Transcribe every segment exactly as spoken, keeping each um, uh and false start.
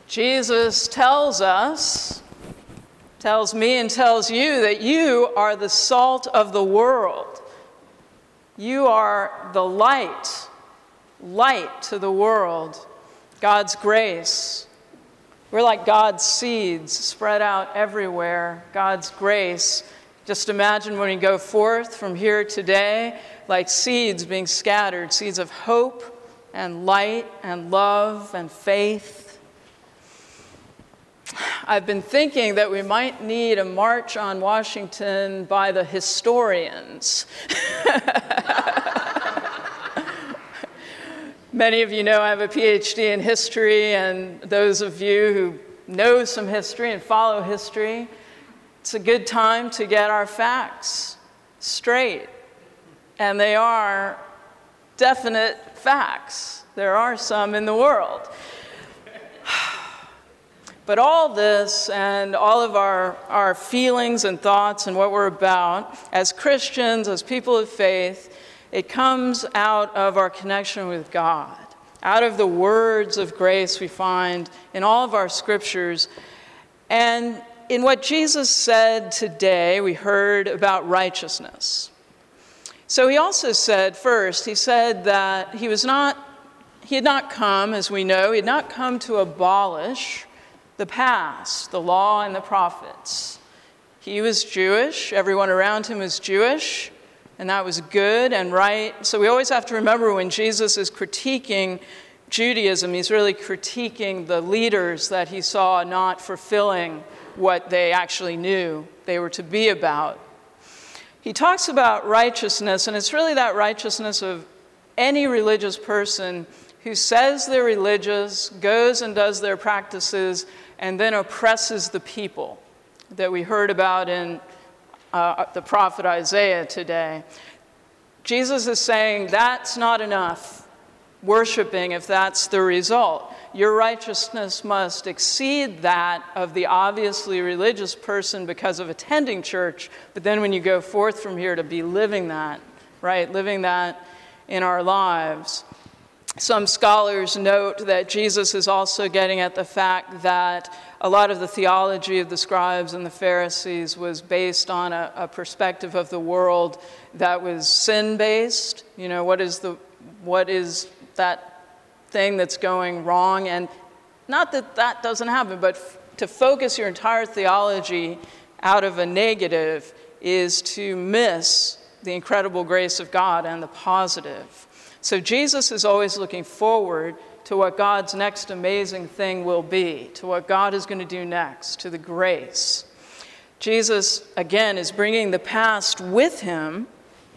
Jesus tells us, tells me and tells you that you are the salt of the world. You are the light, light to the world, God's grace. We're like God's seeds spread out everywhere, God's grace. Just imagine when we go forth from here today, like seeds being scattered, seeds of hope and light and love and faith. I've been thinking that we might need a march on Washington by the historians. Many of you know I have a P H D in history, and those of you who know some history and follow history, it's a good time to get our facts straight. And they are definite facts. There are some in the world. But all this and all of our, our feelings and thoughts and what we're about, as Christians, as people of faith, it comes out of our connection with God, out of the words of grace we find in all of our scriptures. And in what Jesus said today, we heard about righteousness. So he also said, first, he said that he was not, he had not come, as we know, he had not come to abolish the past, the law and the prophets. He was Jewish, everyone around him was Jewish, and that was good and right. So we always have to remember when Jesus is critiquing Judaism, he's really critiquing the leaders that he saw not fulfilling what they actually knew they were to be about. He talks about righteousness, and it's really that righteousness of any religious person who says they're religious, goes and does their practices, and then oppresses the people that we heard about in uh, the prophet Isaiah today. Jesus is saying that's not enough worshiping if that's the result. Your righteousness must exceed that of the obviously religious person because of attending church, but then when you go forth from here to be living that, right, living that in our lives. Some scholars note that Jesus is also getting at the fact that a lot of the theology of the scribes and the Pharisees was based on a, a perspective of the world that was sin-based. You know, what is the what is that thing that's going wrong? And not that that doesn't happen, but f- to focus your entire theology out of a negative is to miss the incredible grace of God and the positive. So Jesus is always looking forward to what God's next amazing thing will be, to what God is going to do next, to the grace. Jesus, again, is bringing the past with him,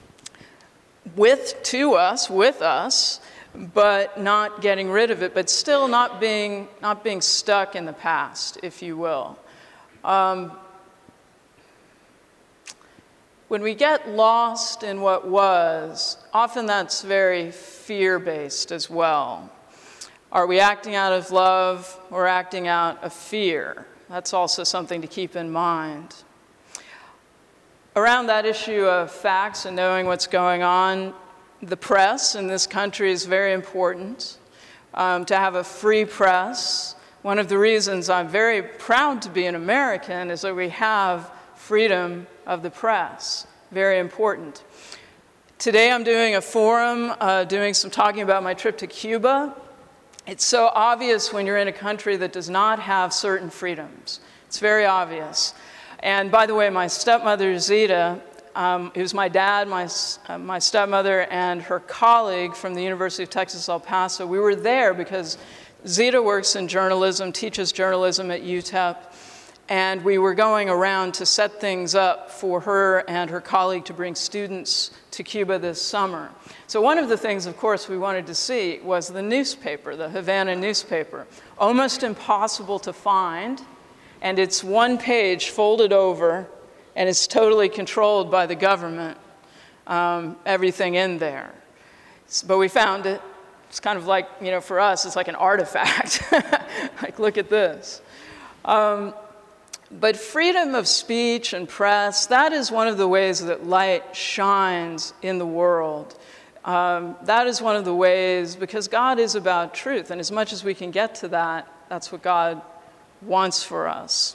with to us, with us, but not getting rid of it, but still not being not being stuck in the past, if you will. Um, When we get lost in what was, often that's very fear-based as well. Are we acting out of love or acting out of fear? That's also something to keep in mind. Around that issue of facts and knowing what's going on, the press in this country is very important. Um, to have a free press. One of the reasons I'm very proud to be an American is that we have freedom of the press. Very important. Today I'm doing a forum, uh, doing some talking about my trip to Cuba. It's so obvious when you're in a country that does not have certain freedoms. It's very obvious. And by the way, my stepmother Zita, um, who's my dad, my, uh, my stepmother, and her colleague from the University of Texas, El Paso, we were there because Zita works in journalism, teaches journalism at U T E P. And we were going around to set things up for her and her colleague to bring students to Cuba this summer. So one of the things, of course, we wanted to see was the newspaper, the Havana newspaper. Almost impossible to find, and it's one page folded over, and it's totally controlled by the government, um, everything in there. But we found it. It's kind of like, you know, for us, it's like an artifact. Like, look at this. Um, But freedom of speech and press, that is one of the ways that light shines in the world. Um, that is one of the ways, because God is about truth, and as much as we can get to that That's what God wants for us.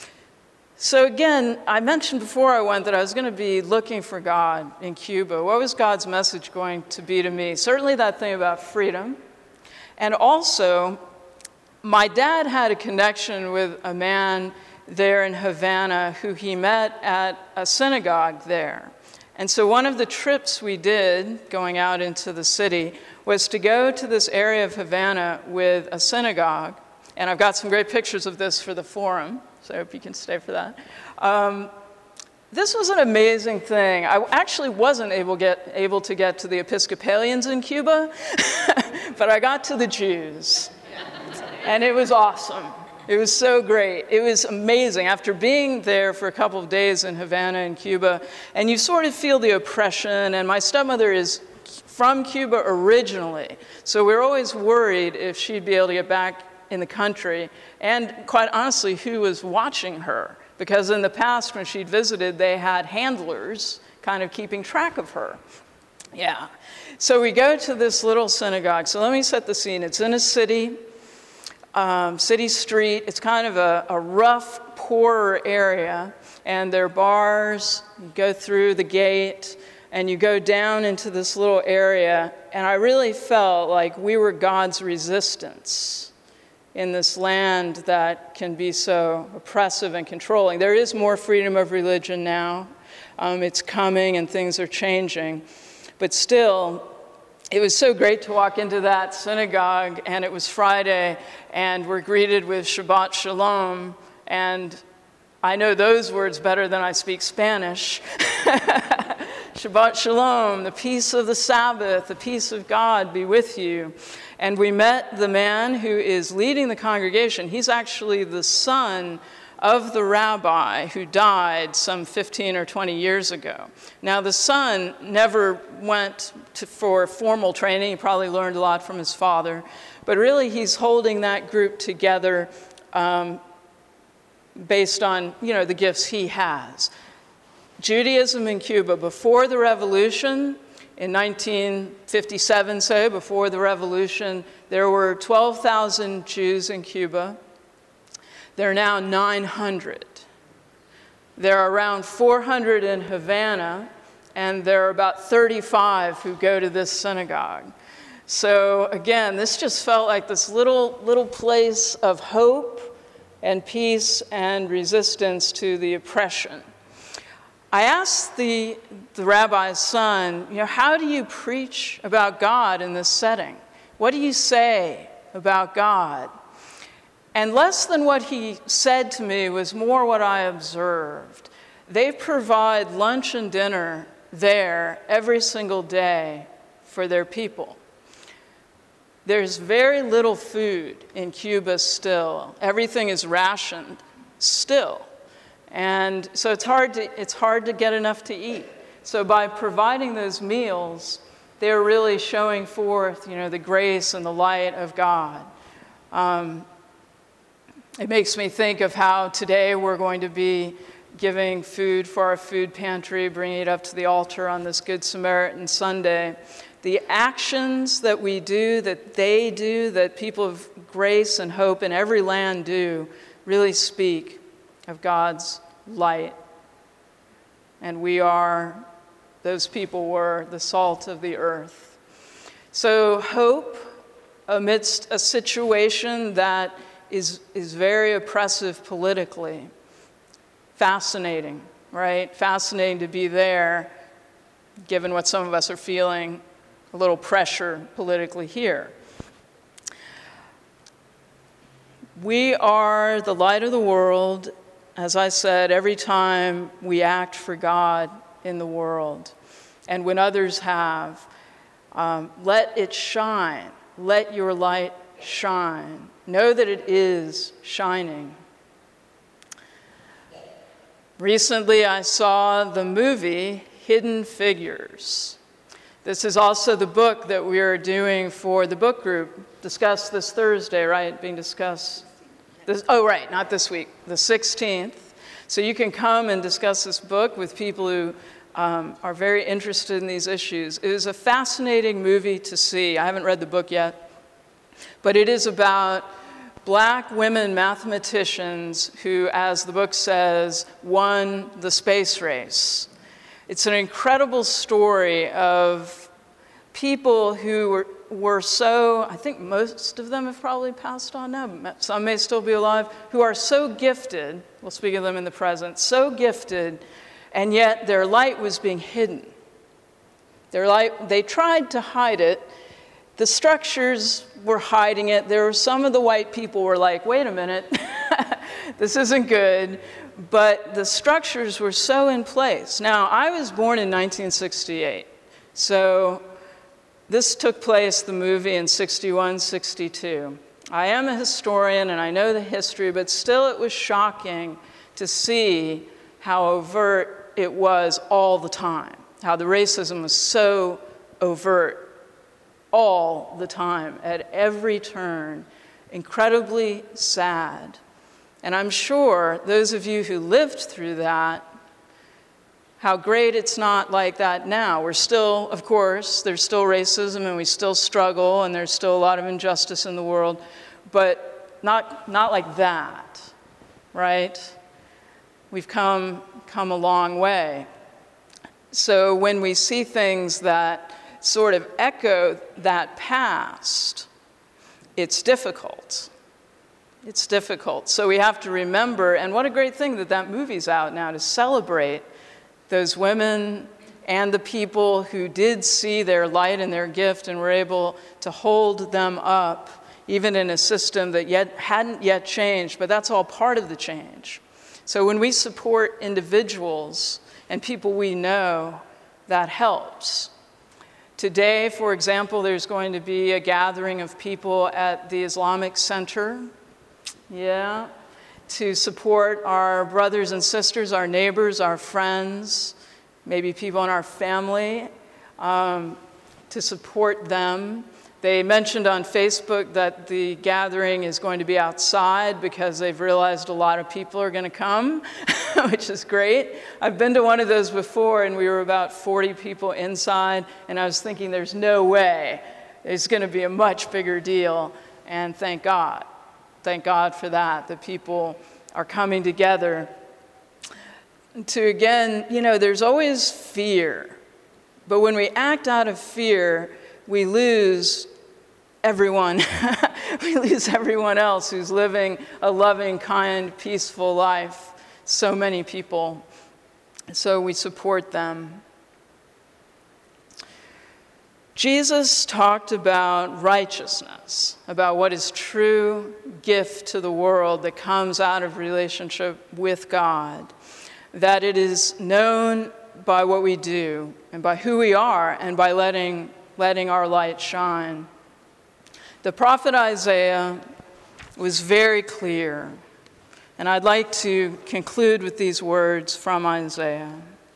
So again, I mentioned before I went that I was going to be looking for God in Cuba. What was God's message going to be to me? Certainly that thing about freedom. And also, my dad had a connection with a man there in Havana who he met at a synagogue there. And so one of the trips we did going out into the city was to go to this area of Havana with a synagogue. And I've got some great pictures of this for the forum, so I hope you can stay for that. Um, this was an amazing thing. I actually wasn't able, get, able to get to the Episcopalians in Cuba, but I got to the Jews. And it was awesome. It was so great. It was amazing. After being there for a couple of days in Havana in Cuba, and you sort of feel the oppression, and my stepmother is from Cuba originally, so we we're always worried if she'd be able to get back in the country, and quite honestly, who was watching her? Because in the past, when she'd visited, they had handlers kind of keeping track of her. Yeah. So we go to this little synagogue. So let me set the scene. It's in a city. Um, city street. It's kind of a, a rough, poorer area, and there are bars. You go through the gate, and you go down into this little area, and I really felt like we were God's resistance in this land that can be so oppressive and controlling. There is more freedom of religion now. Um, it's coming, and things are changing, but still, it was so great to walk into that synagogue, and it was Friday, and we're greeted with Shabbat Shalom, and I know those words better than I speak Spanish. Shabbat Shalom, the peace of the Sabbath, the peace of God be with you. And we met the man who is leading the congregation. He's actually the son of the rabbi who died some fifteen or twenty years ago. Now, the son never went to, for formal training. He probably learned a lot from his father. But really, he's holding that group together um, based on, you know, the gifts he has. Judaism in Cuba, before the revolution, in nineteen fifty-seven, say, before the revolution, there were twelve thousand Jews in Cuba. There are now nine hundred. There are around four hundred in Havana, and there are about thirty-five who go to this synagogue. So again, this just felt like this little, little place of hope and peace and resistance to the oppression. I asked the, the rabbi's son, you know, how do you preach about God in this setting? What do you say about God? And less than what he said to me was more what I observed. They provide lunch and dinner there every single day for their people. There's very little food in Cuba still. Everything is rationed still. And so it's hard to, it's hard to get enough to eat. So by providing those meals, they're really showing forth, you know, the grace and the light of God. Um, It makes me think of how today we're going to be giving food for our food pantry, bringing it up to the altar on this Good Samaritan Sunday. The actions that we do, that they do, that people of grace and hope in every land do, really speak of God's light. And we are, those people were the salt of the earth. So hope amidst a situation that is is very oppressive politically. Fascinating, right? Fascinating to be there, given what some of us are feeling, a little pressure politically here. We are the light of the world, as I said, every time we act for God in the world. And when others have, um, let it shine. Let your light shine. Know that it is shining. Recently, I saw the movie Hidden Figures. This is also the book that we are doing for the book group, discussed this Thursday, right? Being discussed. This, oh, right, not this week, the sixteenth. So you can come and discuss this book with people who um, are very interested in these issues. It is a fascinating movie to see. I haven't read the book yet, but it is about black women mathematicians who, as the book says, won the space race. It's an incredible story of people who were, were so, I think most of them have probably passed on now, some may still be alive, who are so gifted, we'll speak of them in the present, so gifted, and yet their light was being hidden. Their light, they tried to hide it. The structures were hiding it. There were some of the white people were like, wait a minute, this isn't good. But the structures were so in place. Now, I was born in nineteen sixty-eight. So this took place, the movie, in sixty-one, sixty-two. I am a historian and I know the history, but still it was shocking to see how overt it was all the time, how the racism was so overt all the time, at every turn, incredibly sad. And I'm sure those of you who lived through that, how great it's not like that now. We're still, of course, there's still racism and we still struggle and there's still a lot of injustice in the world, but not, not like that, right? We've come, come a long way. So when we see things that sort of echo that past, it's difficult. It's difficult. So we have to remember, and what a great thing that that movie's out now to celebrate those women and the people who did see their light and their gift and were able to hold them up, even in a system that yet hadn't yet changed, but that's all part of the change. So when we support individuals and people we know, that helps. Today, for example, there's going to be a gathering of people at the Islamic Center, yeah, to support our brothers and sisters, our neighbors, our friends, maybe people in our family, um, to support them. They mentioned on Facebook that the gathering is going to be outside because they've realized a lot of people are going to come, which is great. I've been to one of those before, and we were about forty people inside, and I was thinking there's no way. It's going to be a much bigger deal, and thank God. Thank God for that, that people are coming together. To again, you know, there's always fear, but when we act out of fear, we lose everyone. We lose everyone else who's living a loving, kind, peaceful life. So many people. So we support them. Jesus talked about righteousness, about what is true gift to the world that comes out of relationship with God, that it is known by what we do and by who we are and by letting letting our light shine. The prophet Isaiah was very clear, and I'd like to conclude with these words from Isaiah.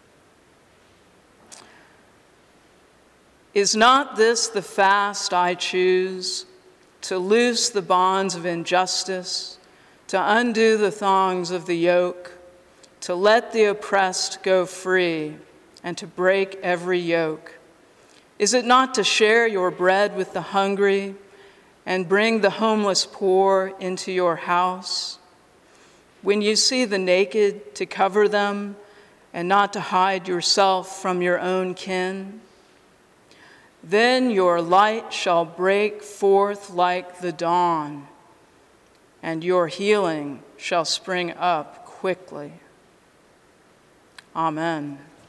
Is not this the fast I choose, to loose the bonds of injustice, to undo the thongs of the yoke, to let the oppressed go free, and to break every yoke? Is it not to share your bread with the hungry and bring the homeless poor into your house? When you see the naked, to cover them and not to hide yourself from your own kin? Then your light shall break forth like the dawn, and your healing shall spring up quickly. Amen.